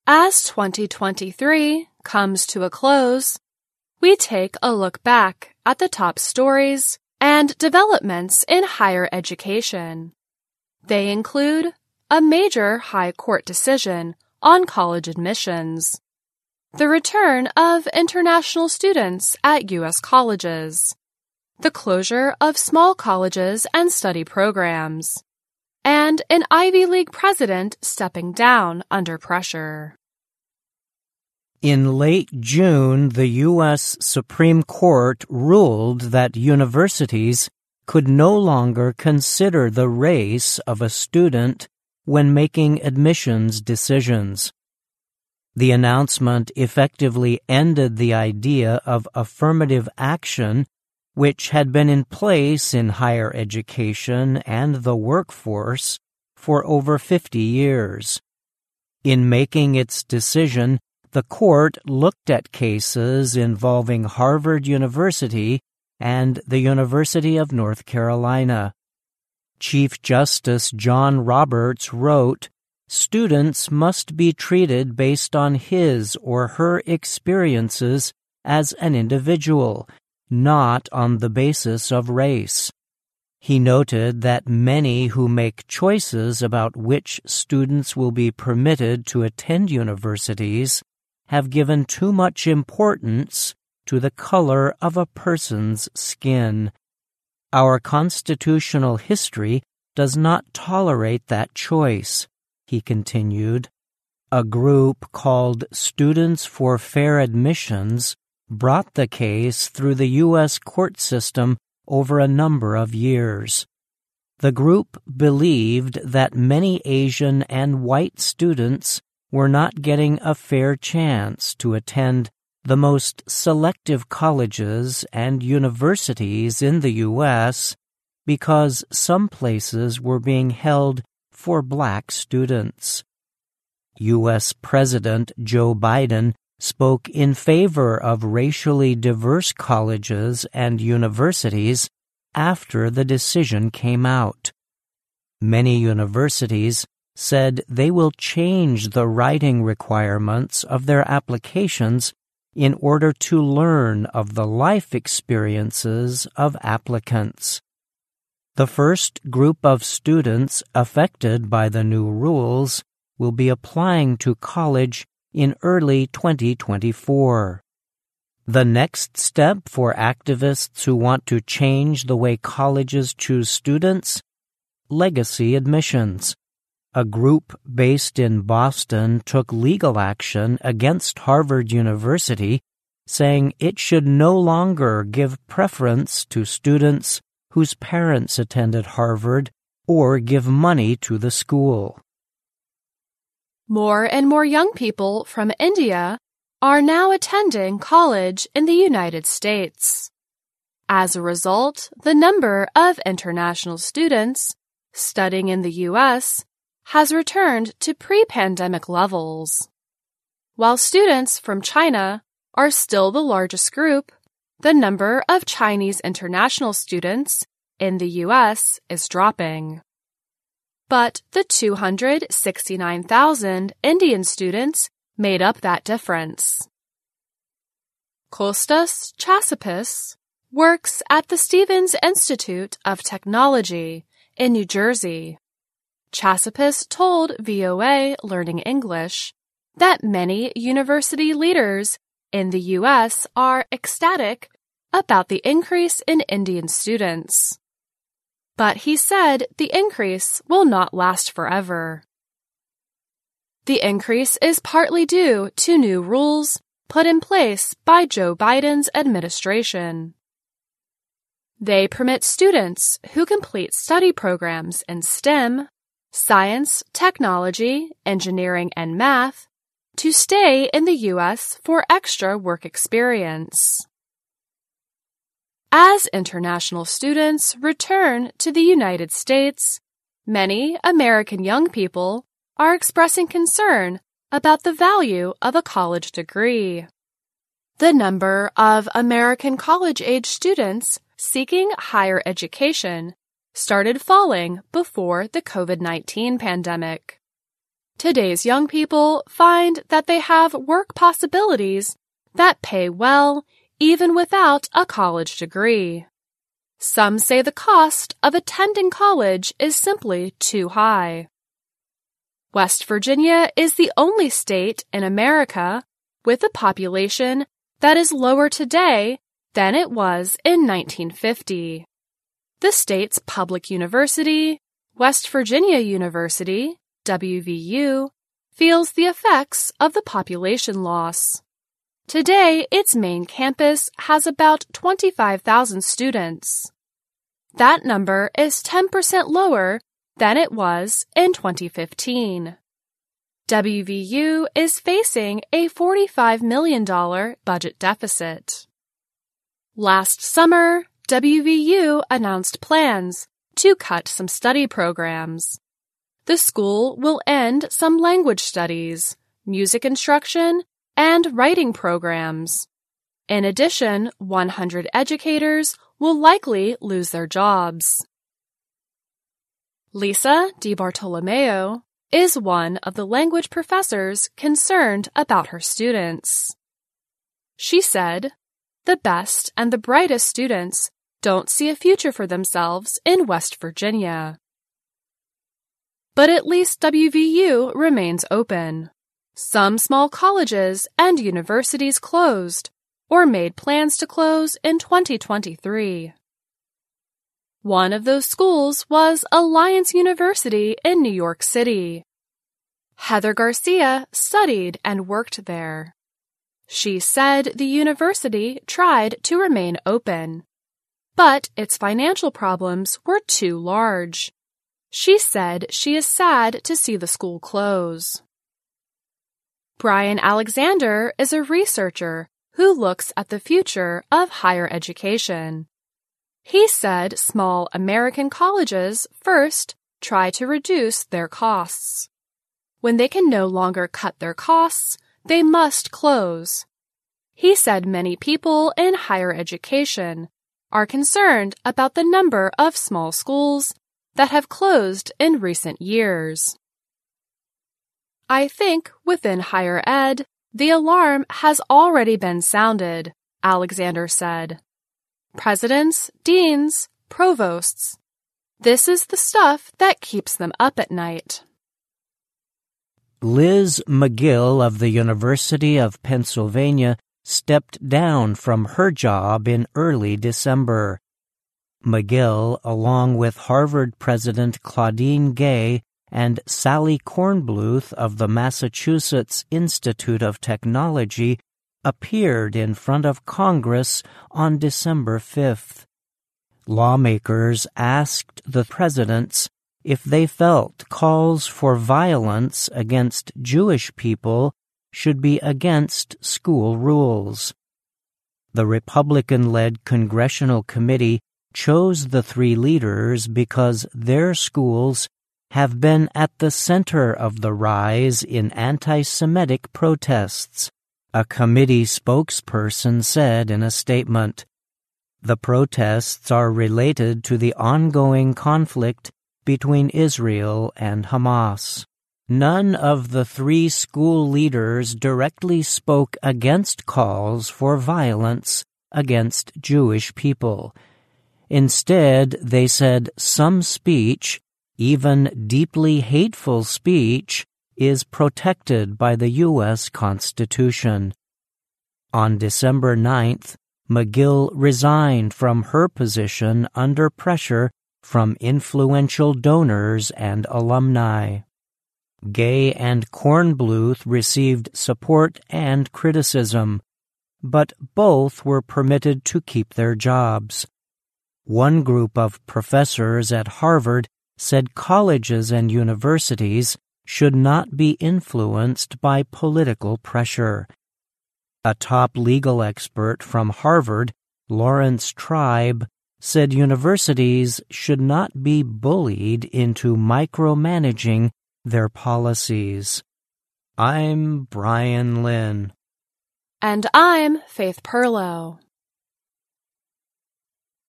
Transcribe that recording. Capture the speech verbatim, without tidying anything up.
As twenty twenty-three comes to a close, we take a look back at the top stories and developments in higher education. They include a major high court decision on college admissions, the return of international students at U S colleges, the closure of small colleges and study programs, and an Ivy League president stepping down under pressure. In late June, the U S Supreme Court ruled that universities could no longer consider the race of a student when making admissions decisions. The announcement effectively ended the idea of affirmative action, which had been in place in higher education and the workforce for over fifty years. In making its decision, the court looked at cases involving Harvard University and the University of North Carolina. Chief Justice John Roberts wrote, "Students must be treated based on his or her experiences as an individual, not on the basis of race." He noted that many who make choices about which students will be permitted to attend universities have given too much importance to the color of a person's skin. Our constitutional history does not tolerate that choice, he continued. A group called Students for Fair Admissions brought the case through the U S court system over a number of years. The group believed that many Asian and white students were not getting a fair chance to attend the most selective colleges and universities in the U S because some places were being held for black students. U S President Joe Biden spoke in favor of racially diverse colleges and universities after the decision came out. Many universities said they will change the writing requirements of their applications in order to learn of the life experiences of applicants. The first group of students affected by the new rules will be applying to college in early twenty twenty-four. The next step for activists who want to change the way colleges choose students? Legacy admissions. A group based in Boston took legal action against Harvard University, saying it should no longer give preference to students whose parents attended Harvard or give money to the school. More and more young people from India are now attending college in the United States. As a result, the number of international students studying in the U S has returned to pre-pandemic levels. While students from China are still the largest group, the number of Chinese international students in the U S is dropping. But the two hundred sixty-nine thousand Indian students made up that difference. Kostas Chassapis works at the Stevens Institute of Technology in New Jersey. Chassapis told V O A Learning English that many university leaders in the U S are ecstatic about the increase in Indian students. But he said the increase will not last forever. The increase is partly due to new rules put in place by Joe Biden's administration. They permit students who complete study programs in STEM, science, technology, engineering, and math to stay in the U S for extra work experience. As international students return to the United States, many American young people are expressing concern about the value of a college degree. The number of American college-age students seeking higher education started falling before the COVID nineteen pandemic. Today's young people find that they have work possibilities that pay well even without a college degree. Some say the cost of attending college is simply too high. West Virginia is the only state in America with a population that is lower today than it was in nineteen fifty. The state's public university, West Virginia University, W V U, feels the effects of the population loss. Today, its main campus has about twenty-five thousand students. That number is ten percent lower than it was in twenty fifteen. W V U is facing a forty-five million dollars budget deficit. Last summer, W V U announced plans to cut some study programs. The school will end some language studies, music instruction, and writing programs. In addition, one hundred educators will likely lose their jobs. Lisa DiBartolomeo is one of the language professors concerned about her students. She said, "The best and the brightest students don't see a future for themselves in West Virginia." But at least W V U remains open. Some small colleges and universities closed or made plans to close in twenty twenty-three. One of those schools was Alliance University in New York City. Heather Garcia studied and worked there. She said the university tried to remain open, but its financial problems were too large. She said she is sad to see the school close. Brian Alexander is a researcher who looks at the future of higher education. He said small American colleges first try to reduce their costs. When they can no longer cut their costs, they must close. He said many people in higher education are concerned about the number of small schools that have closed in recent years. "I think within higher ed, the alarm has already been sounded," Alexander said. "Presidents, deans, provosts. This is the stuff that keeps them up at night." Liz McGill of the University of Pennsylvania stepped down from her job in early December. McGill, along with Harvard President Claudine Gay and Sally Kornbluth of the Massachusetts Institute of Technology, appeared in front of Congress on December fifth. Lawmakers asked the presidents if they felt calls for violence against Jewish people should be against school rules. The Republican-led Congressional Committee chose the three leaders because their schools have been at the center of the rise in anti-Semitic protests, a committee spokesperson said in a statement. The protests are related to the ongoing conflict between Israel and Hamas. None of the three school leaders directly spoke against calls for violence against Jewish people. Instead, they said some speech, even deeply hateful speech, is protected by the U S Constitution. On December ninth, McGill resigned from her position under pressure from influential donors and alumni. Gay and Kornbluth received support and criticism, but both were permitted to keep their jobs. One group of professors at Harvard said colleges and universities should not be influenced by political pressure. A top legal expert from Harvard, Lawrence Tribe, said universities should not be bullied into micromanaging their policies. I'm Brian Lynn. And I'm Faith Perlow.